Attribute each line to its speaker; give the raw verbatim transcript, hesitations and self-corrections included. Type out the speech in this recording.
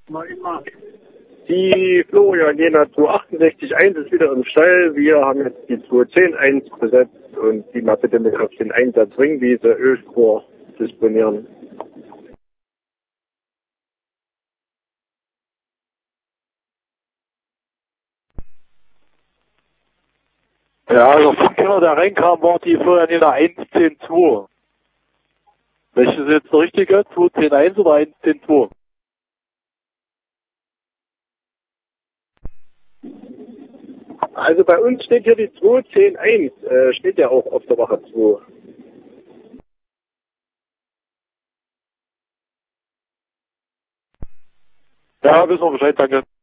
Speaker 1: Die Florian Jena zwei achtundsechzig eins ist wieder im Stall. Wir haben jetzt die zwei zehn eins besetzt und die mal bitte mit auf den Einsatz Ringwiese Ölspur disponieren.
Speaker 2: Ja, also fünf Kinder, der reinkam, war die Florian Jena eins zehn zwei. Welches ist jetzt der richtige? zwei zehn eins oder eins zehn zwei?
Speaker 1: Also bei uns steht hier die zwei zehn eins, äh, steht ja auch auf der Wache zwei.
Speaker 2: Ja, wissen wir Bescheid, danke.